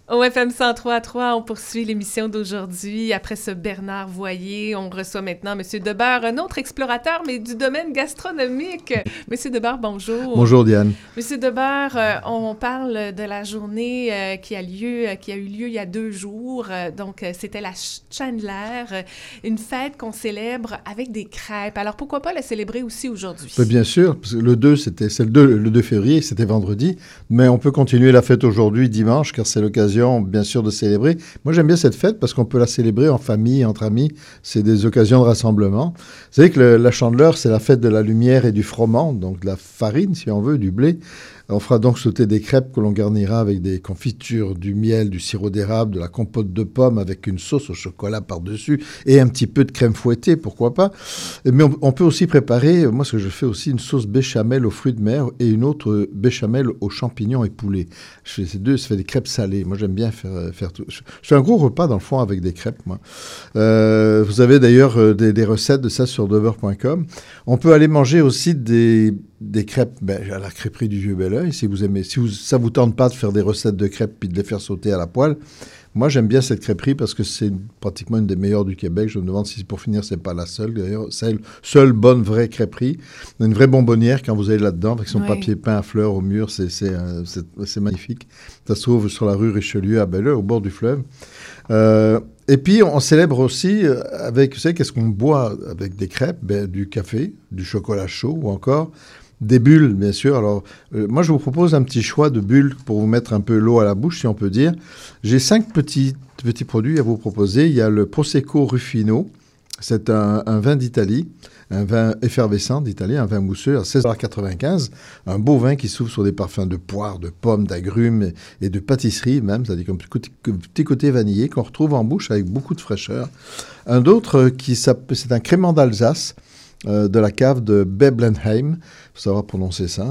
Au FM 103.3, on poursuit l'émission d'aujourd'hui. Après ce Bernard Voyer, on reçoit maintenant M. Debeure, un autre explorateur, mais du domaine gastronomique. M. Debeure, bonjour. Bonjour Diane. Monsieur Debeure, on parle de la journée qui a eu lieu il y a 2 jours. C'était la Chandler, une fête qu'on célèbre avec des crêpes. Alors, pourquoi pas la célébrer aussi aujourd'hui? Bien sûr, parce que le 2 février, c'était vendredi, mais on peut continuer la fête aujourd'hui, dimanche, car c'est l'occasion, bien sûr, de célébrer. Moi, j'aime bien cette fête parce qu'on peut la célébrer en famille, entre amis. C'est des occasions de rassemblement. Vous savez que la Chandeleur, c'est la fête de la lumière et du froment, donc de la farine, si on veut, du blé. On fera donc sauter des crêpes que l'on garnira avec des confitures, du miel, du sirop d'érable, de la compote de pommes avec une sauce au chocolat par-dessus et un petit peu de crème fouettée, pourquoi pas. Mais on peut aussi préparer, moi ce que je fais aussi, une sauce béchamel aux fruits de mer et une autre béchamel aux champignons et poulet. Je fais ces deux, ça fait des crêpes salées. Moi j'aime bien faire tout. Je fais un gros repas dans le fond avec des crêpes, moi. Vous avez d'ailleurs des recettes de ça sur debeure.com. On peut aller manger aussi des crêpes à la crêperie du Vieux-Belleuil, si vous aimez. Ça vous tente pas de faire des recettes de crêpes puis de les faire sauter à la poêle, moi j'aime bien cette crêperie parce que c'est pratiquement une des meilleures du Québec. Je me demande si pour finir c'est pas la seule. D'ailleurs, c'est la seule bonne vraie crêperie. Une vraie bonbonnière quand vous allez là-dedans avec son papier peint à fleurs au mur, c'est magnifique. Ça se trouve sur la rue Richelieu à Belleuil, au bord du fleuve. Et puis, on célèbre aussi avec, vous savez, qu'est-ce qu'on boit avec des crêpes? Du café, du chocolat chaud ou encore des bulles, bien sûr. Alors, moi, je vous propose un petit choix de bulles pour vous mettre un peu l'eau à la bouche, si on peut dire. J'ai 5 petits produits à vous proposer. Il y a le Prosecco Ruffino. C'est un vin d'Italie, un vin effervescent d'Italie, un vin mousseux à 16,95 $. Un beau vin qui s'ouvre sur des parfums de poire, de pommes, d'agrumes et de pâtisserie même, c'est-à-dire comme petit côté vanillé qu'on retrouve en bouche avec beaucoup de fraîcheur. Un autre, c'est un crément d'Alsace, de la cave de Beblenheim. Il faut savoir prononcer ça.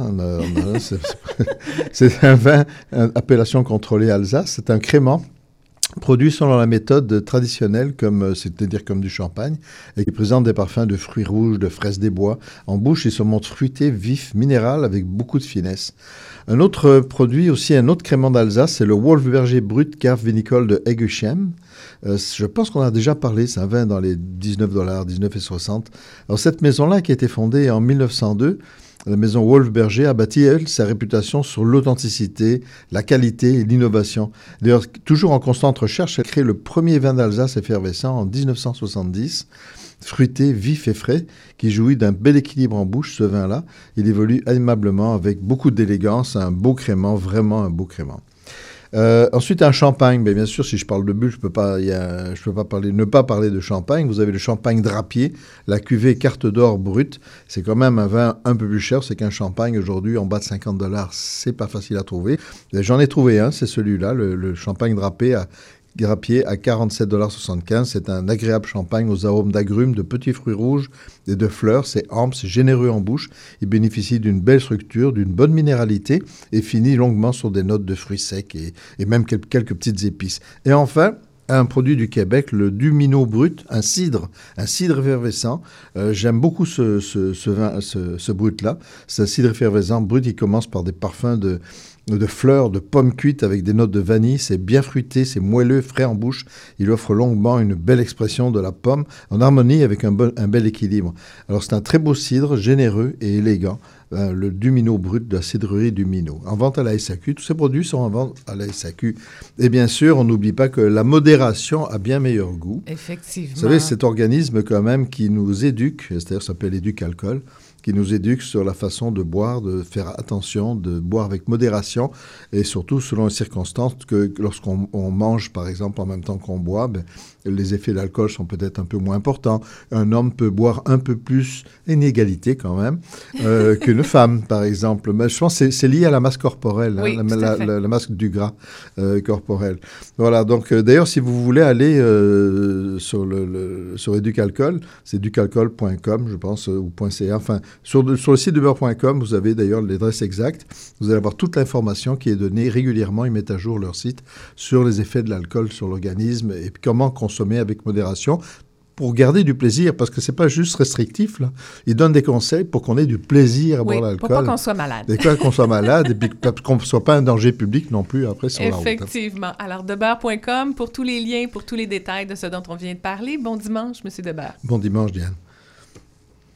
C'est un vin, appellation contrôlée Alsace. C'est un crément produit selon la méthode traditionnelle, c'est-à-dire comme du champagne, et qui présente des parfums de fruits rouges, de fraises des bois. En bouche, il se montre fruité, vif, minéral, avec beaucoup de finesse. Un autre produit, aussi un autre crément d'Alsace, c'est le Wolfberger Brut Cave Vinicole de Eguisheim. Je pense qu'on a déjà parlé, c'est un vin dans les $19, 19,60 $. Alors cette maison-là, qui a été fondée en 1902, la maison Wolfberger a bâti, elle, sa réputation sur l'authenticité, la qualité et l'innovation. D'ailleurs, toujours en constante recherche, elle crée le premier vin d'Alsace effervescent en 1970, fruité, vif et frais, qui jouit d'un bel équilibre en bouche, ce vin-là. Il évolue aimablement avec beaucoup d'élégance, un beau crément, vraiment un beau crément. Ensuite, un champagne. Mais bien sûr, si je parle de bulles, je peux pas ne pas parler de champagne. Vous avez le champagne Drapier, la cuvée Carte d'Or brute. C'est quand même un vin un peu plus cher. C'est qu'un champagne aujourd'hui en bas de 50 $, c'est pas facile à trouver. J'en ai trouvé un, c'est celui-là, le champagne Drapier à 47,75 $. C'est un agréable champagne aux arômes d'agrumes, de petits fruits rouges et de fleurs. C'est ample, c'est généreux en bouche. Il bénéficie d'une belle structure, d'une bonne minéralité et finit longuement sur des notes de fruits secs et même quelques petites épices. Et enfin, un produit du Québec, le Dumino Brut, un cidre effervescent. J'aime beaucoup ce vin, ce brut-là. C'est un cidre effervescent brut. Il commence par des parfums de fleurs, de pommes cuites avec des notes de vanille. C'est bien fruité, c'est moelleux, frais en bouche. Il offre longuement une belle expression de la pomme en harmonie avec un bel équilibre. Alors c'est un très beau cidre, généreux et élégant. Le Dumino Brut de la cidrerie Dumino. En vente à la SAQ. Tous ces produits sont en vente à la SAQ. Et bien sûr, on n'oublie pas que la modération a bien meilleur goût. Effectivement. Vous savez, cet organisme quand même qui nous éduque, c'est-à-dire ça s'appelle Éduc-Alcool, qui nous éduque sur la façon de boire, de faire attention, de boire avec modération et surtout selon les circonstances que lorsqu'on mange, par exemple, en même temps qu'on boit, les effets d'alcool sont peut-être un peu moins importants. Un homme peut boire un peu plus, une égalité quand même, qu'une femme, par exemple. Mais je pense que c'est lié à la masse corporelle, oui, la masse du gras corporel. Voilà, donc d'ailleurs, si vous voulez aller sur Éduc-Alcool, c'est éducalcool.com, je pense, ou .ca, enfin, sur le site de beurre.com, vous avez d'ailleurs l'adresse exacte. Vous allez avoir toute l'information qui est donnée régulièrement. Ils mettent à jour leur site sur les effets de l'alcool sur l'organisme et comment consommer avec modération. pour garder du plaisir, parce que c'est pas juste restrictif, là. Il donne des conseils pour qu'on ait du plaisir à boire l'alcool. Pour pas qu'on soit malade. Et pas qu'on soit malade, et puis qu'on ne soit pas un danger public non plus après sur la route. Effectivement. Alors, debeurre.com pour tous les liens, pour tous les détails de ce dont on vient de parler. Bon dimanche, M. Debeurre. Bon dimanche, Diane.